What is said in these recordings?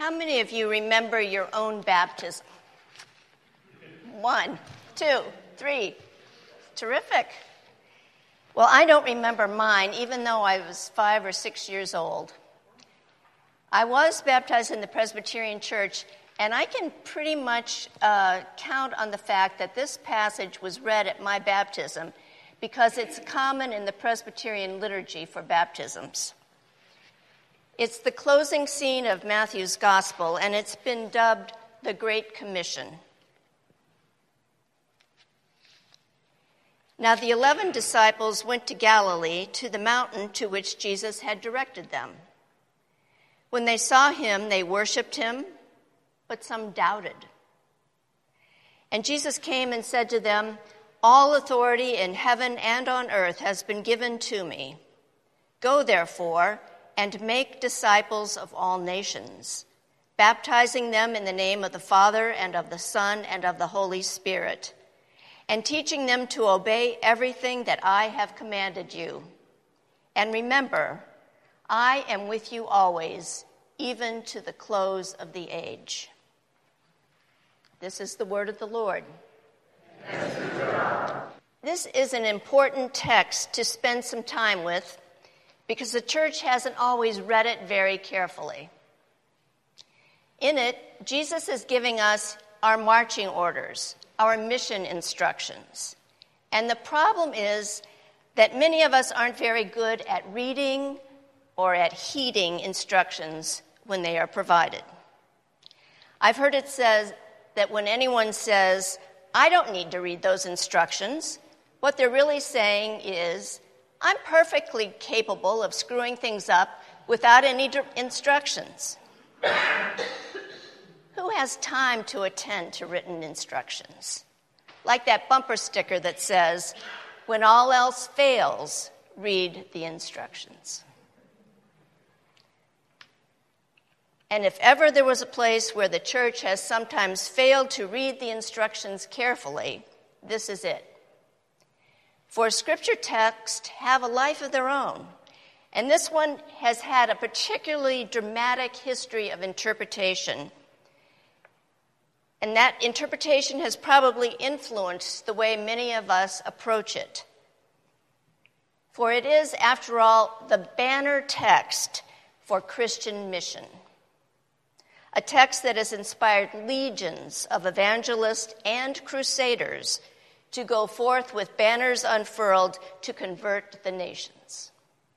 How many of you remember your own baptism? 1, 2, 3. Terrific. Well, I don't remember mine, even though I was 5 or 6 years old. I was baptized in the Presbyterian Church, and I can pretty much count on the fact that this passage was read at my baptism because it's common in the Presbyterian liturgy for baptisms. It's the closing scene of Matthew's Gospel, and it's been dubbed the Great Commission. Now, the 11 disciples went to Galilee, to the mountain to which Jesus had directed them. When they saw him, they worshipped him, but some doubted. And Jesus came and said to them, "All authority in heaven and on earth has been given to me. Go, therefore, and make disciples of all nations, baptizing them in the name of the Father and of the Son and of the Holy Spirit, and teaching them to obey everything that I have commanded you. And remember, I am with you always, even to the close of the age." This is the word of the Lord. This is an important text to spend some time with because the church hasn't always read it very carefully. In it, Jesus is giving us our marching orders, our mission instructions. And the problem is that many of us aren't very good at reading or at heeding instructions when they are provided. I've heard it said that when anyone says, "I don't need to read those instructions," what they're really saying is, "I'm perfectly capable of screwing things up without any instructions." Who has time to attend to written instructions? Like that bumper sticker that says, "When all else fails, read the instructions." And if ever there was a place where the church has sometimes failed to read the instructions carefully, this is it. For scripture texts have a life of their own, and this one has had a particularly dramatic history of interpretation. And that interpretation has probably influenced the way many of us approach it. For it is, after all, the banner text for Christian mission. A text that has inspired legions of evangelists and crusaders to go forth with banners unfurled to convert the nations.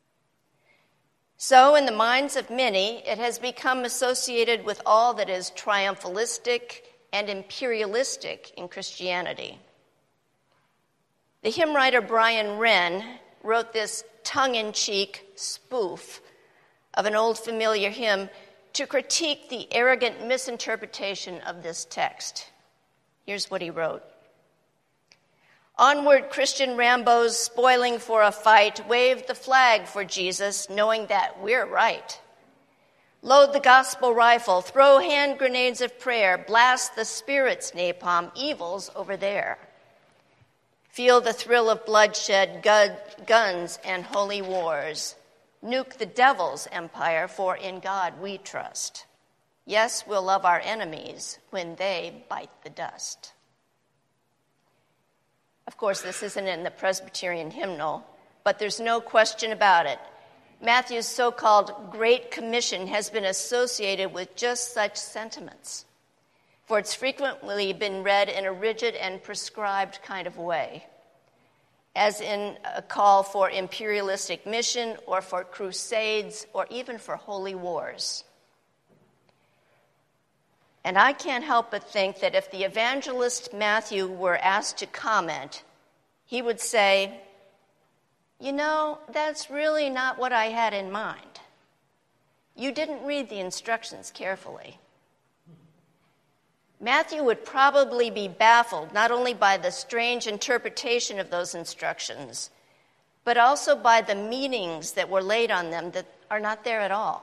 So, in the minds of many, it has become associated with all that is triumphalistic and imperialistic in Christianity. The hymn writer Brian Wren wrote this tongue-in-cheek spoof of an old familiar hymn to critique the arrogant misinterpretation of this text. Here's what he wrote. "Onward, Christian Rambos, spoiling for a fight, wave the flag for Jesus, knowing that we're right. Load the gospel rifle, throw hand grenades of prayer, blast the Spirit's napalm, evil's over there. Feel the thrill of bloodshed, guns, and holy wars. Nuke the devil's empire, for in God we trust. Yes, we'll love our enemies when they bite the dust." Of course, this isn't in the Presbyterian hymnal, but there's no question about it. Matthew's so-called Great Commission has been associated with just such sentiments, for it's frequently been read in a rigid and prescribed kind of way, as in a call for imperialistic mission or for crusades or even for holy wars. And I can't help but think that if the evangelist Matthew were asked to comment, he would say, "You know, that's really not what I had in mind. You didn't read the instructions carefully." Matthew would probably be baffled not only by the strange interpretation of those instructions, but also by the meanings that were laid on them that are not there at all.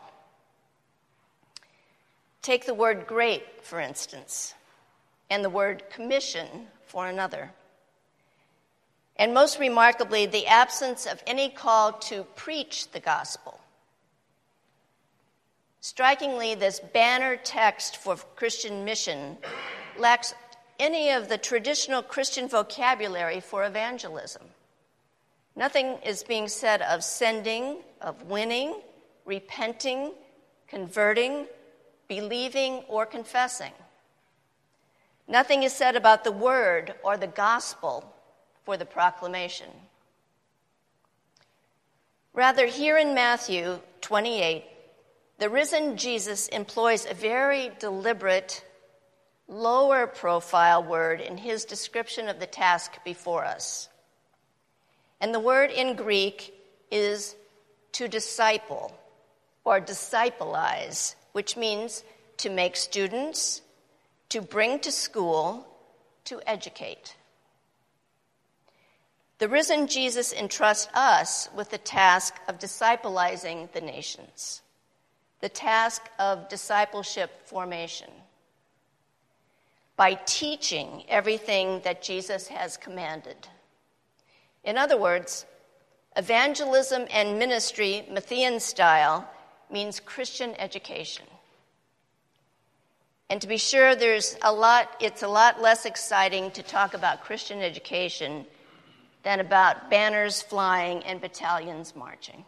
Take the word great, for instance, and the word commission for another. And most remarkably, the absence of any call to preach the gospel. Strikingly, this banner text for Christian mission lacks any of the traditional Christian vocabulary for evangelism. Nothing is being said of sending, of winning, repenting, converting, believing, or confessing. Nothing is said about the word or the gospel for the proclamation. Rather, here in Matthew 28, the risen Jesus employs a very deliberate, lower profile word in his description of the task before us. And the word in Greek is to disciple or discipleize, which means to make students, to bring to school, to educate. The risen Jesus entrusts us with the task of disciplizing the nations, the task of discipleship formation, by teaching everything that Jesus has commanded. In other words, evangelism and ministry, Matthean style, means Christian education. And to be sure, it's a lot less exciting to talk about Christian education than about banners flying and battalions marching.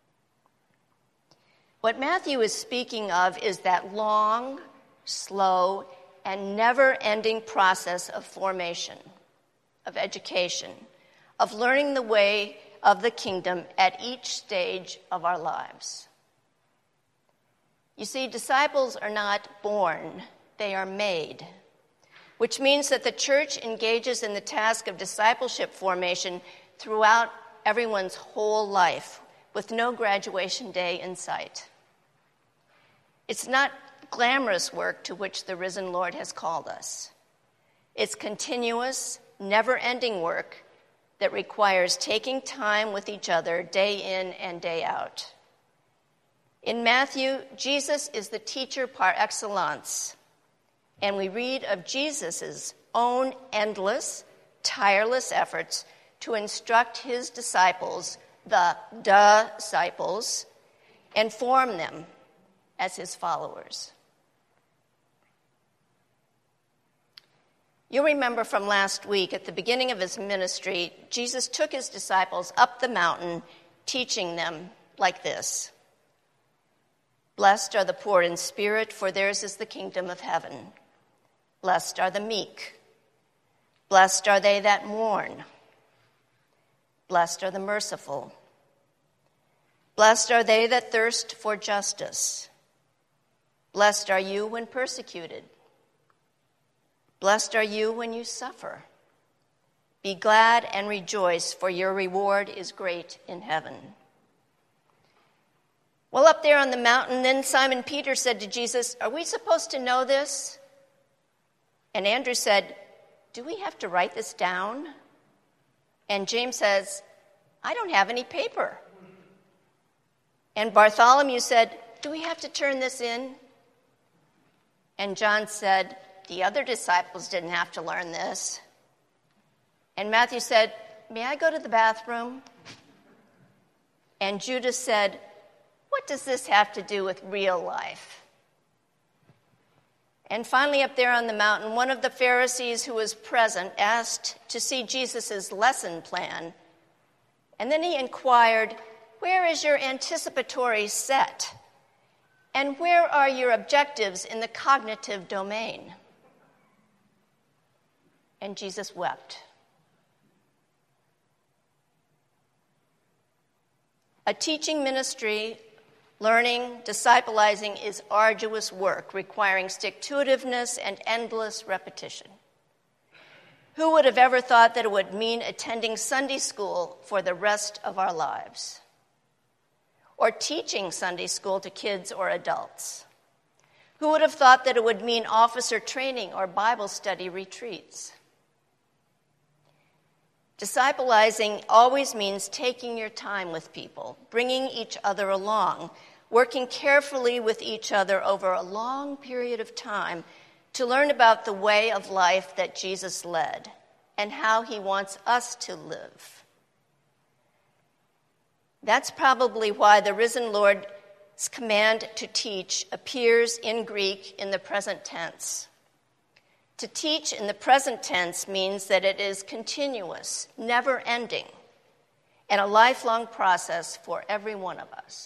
What Matthew is speaking of is that long, slow, and never-ending process of formation, of education, of learning the way of the kingdom at each stage of our lives. You see, disciples are not born, they are made, which means that the church engages in the task of discipleship formation throughout everyone's whole life, with no graduation day in sight. It's not glamorous work to which the risen Lord has called us. It's continuous, never-ending work that requires taking time with each other day in and day out. In Matthew, Jesus is the teacher par excellence, and we read of Jesus' own endless, tireless efforts to instruct his disciples, the disciples, and form them as his followers. You'll remember from last week, at the beginning of his ministry, Jesus took his disciples up the mountain, teaching them like this: "Blessed are the poor in spirit, for theirs is the kingdom of heaven. Blessed are the meek. Blessed are they that mourn. Blessed are the merciful. Blessed are they that thirst for justice. Blessed are you when persecuted. Blessed are you when you suffer. Be glad and rejoice, for your reward is great in heaven." Well, up there on the mountain, then Simon Peter said to Jesus, "Are we supposed to know this?" And Andrew said, "Do we have to write this down?" And James says, "I don't have any paper." And Bartholomew said, "Do we have to turn this in?" And John said, "The other disciples didn't have to learn this." And Matthew said, "May I go to the bathroom?" And Judas said, "What does this have to do with real life?" And finally, up there on the mountain, one of the Pharisees who was present asked to see Jesus' lesson plan. And then he inquired, "Where is your anticipatory set? And where are your objectives in the cognitive domain?" And Jesus wept. A teaching ministry, learning, disciplizing is arduous work requiring stick-to-itiveness and endless repetition. Who would have ever thought that it would mean attending Sunday school for the rest of our lives? Or teaching Sunday school to kids or adults? Who would have thought that it would mean officer training or Bible study retreats? Disciplizing always means taking your time with people, bringing each other along, working carefully with each other over a long period of time to learn about the way of life that Jesus led and how he wants us to live. That's probably why the risen Lord command to teach appears in Greek in the present tense. To teach in the present tense means that it is continuous, never-ending, and a lifelong process for every one of us.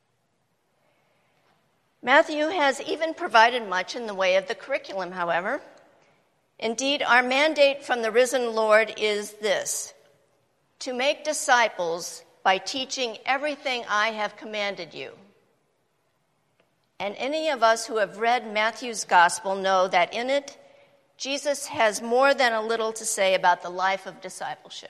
Matthew has even provided much in the way of the curriculum, however. Indeed, our mandate from the risen Lord is this: to make disciples by teaching everything I have commanded you. And any of us who have read Matthew's gospel know that in it, Jesus has more than a little to say about the life of discipleship.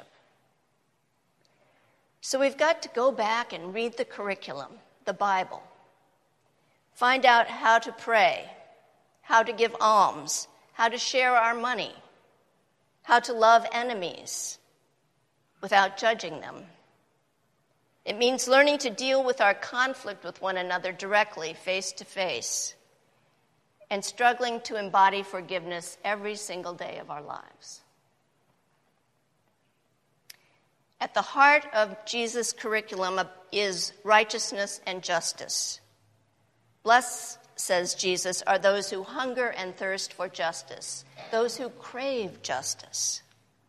So we've got to go back and read the curriculum, the Bible. Find out how to pray, how to give alms, how to share our money, how to love enemies without judging them. It means learning to deal with our conflict with one another directly, face to face, and struggling to embody forgiveness every single day of our lives. At the heart of Jesus' curriculum is righteousness and justice. Blessed, says Jesus, are those who hunger and thirst for justice, those who crave justice.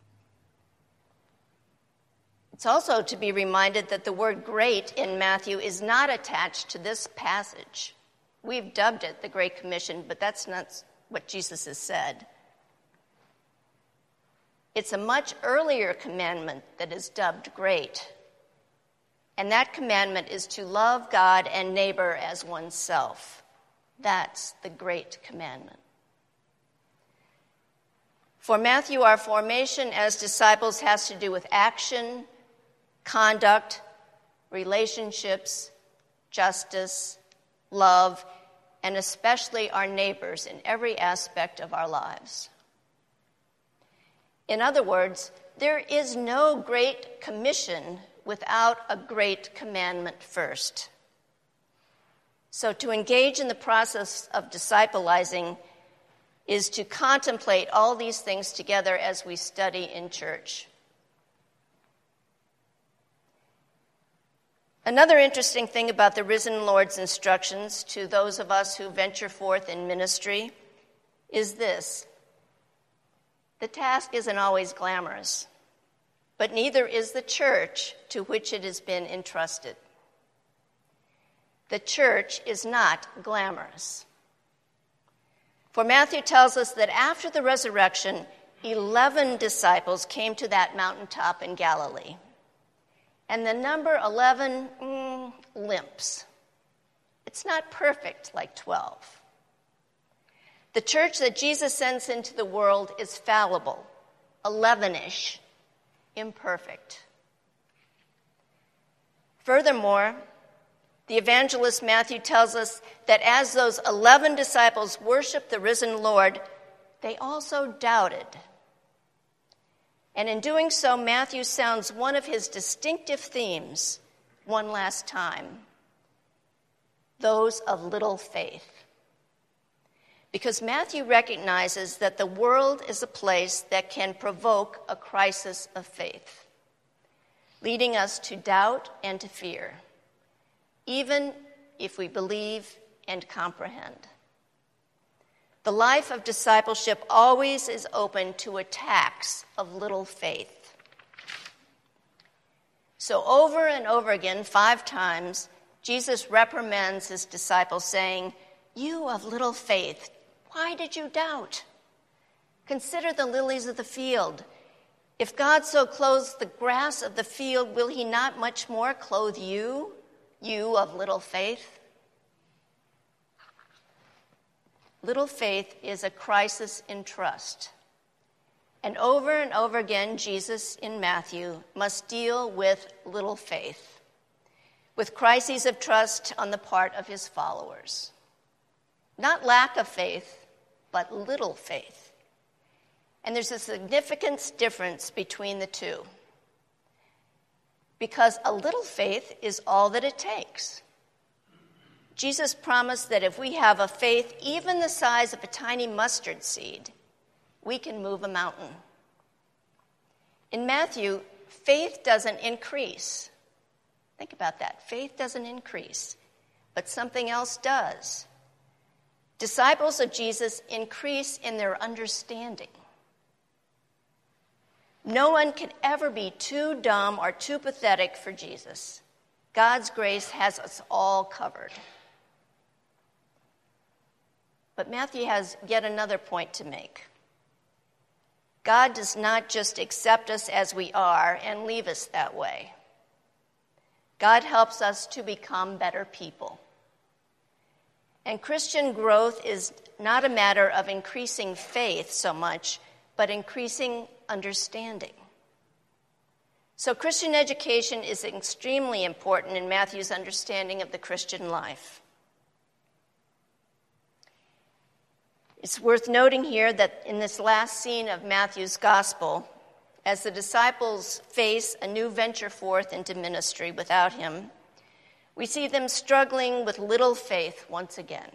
It's also to be reminded that the word great in Matthew is not attached to this passage. We've dubbed it the Great Commission, but that's not what Jesus has said. It's a much earlier commandment that is dubbed great. And that commandment is to love God and neighbor as oneself. That's the great commandment. For Matthew, our formation as disciples has to do with action, conduct, relationships, justice, love, and especially our neighbors in every aspect of our lives. In other words, there is no great commission without a great commandment first. So to engage in the process of disciplizing is to contemplate all these things together as we study in church. Another interesting thing about the risen Lord's instructions to those of us who venture forth in ministry is this: the task isn't always glamorous, but neither is the church to which it has been entrusted. The church is not glamorous. For Matthew tells us that after the resurrection, 11 disciples came to that mountaintop in Galilee. And the number 11 limps. It's not perfect like 12. The church that Jesus sends into the world is fallible, 11-ish, imperfect. Furthermore, the evangelist Matthew tells us that as those 11 disciples worshiped the risen Lord, they also doubted. And in doing so, Matthew sounds one of his distinctive themes one last time: those of little faith. Because Matthew recognizes that the world is a place that can provoke a crisis of faith, leading us to doubt and to fear, even if we believe and comprehend. The life of discipleship always is open to attacks of little faith. So over and over again, 5 times, Jesus reprimands his disciples, saying, "You of little faith, why did you doubt? Consider the lilies of the field. If God so clothes the grass of the field, will he not much more clothe you, you of little faith?" Little faith is a crisis in trust. And over again, Jesus in Matthew must deal with little faith, with crises of trust on the part of his followers. Not lack of faith, but little faith. And there's a significant difference between the two. Because a little faith is all that it takes. Jesus promised that if we have a faith even the size of a tiny mustard seed, we can move a mountain. In Matthew, faith doesn't increase. Think about that. Faith doesn't increase, but something else does. Disciples of Jesus increase in their understanding. No one can ever be too dumb or too pathetic for Jesus. God's grace has us all covered. But Matthew has yet another point to make. God does not just accept us as we are and leave us that way. God helps us to become better people. And Christian growth is not a matter of increasing faith so much, but increasing understanding. So Christian education is extremely important in Matthew's understanding of the Christian life. It's worth noting here that in this last scene of Matthew's gospel, as the disciples face a new venture forth into ministry without him, we see them struggling with little faith once again.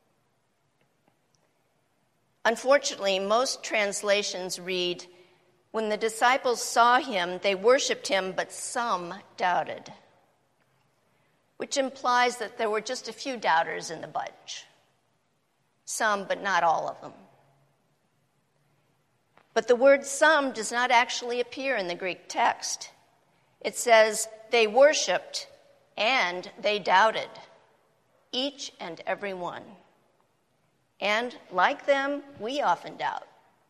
Unfortunately, most translations read, "When the disciples saw him, they worshiped him, but some doubted," which implies that there were just a few doubters in the bunch. Some, but not all of them. But the word "some" does not actually appear in the Greek text. It says, "They worshiped and they doubted," each and every one. And like them, we often doubt.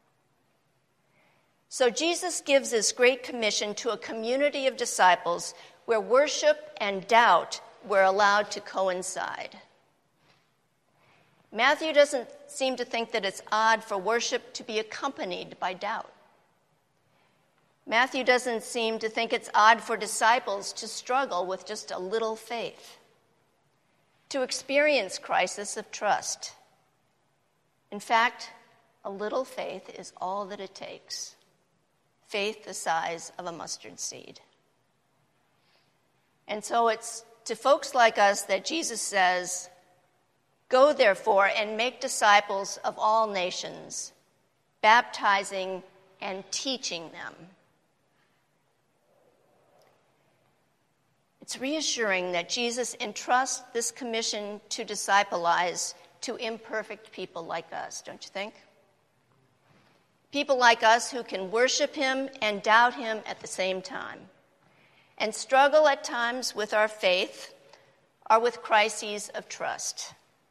So Jesus gives this great commission to a community of disciples where worship and doubt were allowed to coincide. Matthew doesn't seem to think that it's odd for worship to be accompanied by doubt. Matthew doesn't seem to think it's odd for disciples to struggle with just a little faith, to experience crisis of trust. In fact, a little faith is all that it takes, faith the size of a mustard seed. And so it's to folks like us that Jesus says, "Go, therefore, and make disciples of all nations, baptizing and teaching them." It's reassuring that Jesus entrusts this commission to discipleize to imperfect people like us, don't you think? People like us who can worship him and doubt him at the same time, and struggle at times with our faith or with crises of trust.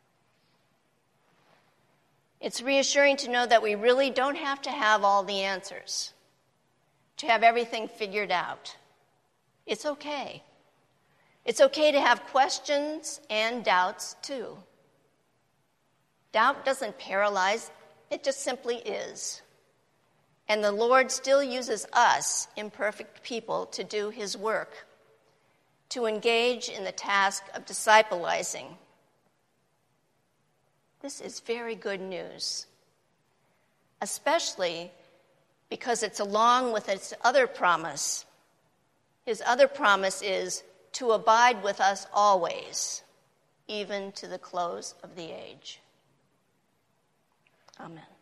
It's reassuring to know that we really don't have to have all the answers, to have everything figured out. It's okay. It's okay to have questions and doubts too. Doubt doesn't paralyze, it just simply is. And the Lord still uses us, imperfect people, to do his work, to engage in the task of disciplizing. This is very good news, especially because it's along with its other promise. His other promise is to abide with us always, even to the close of the age. Amen.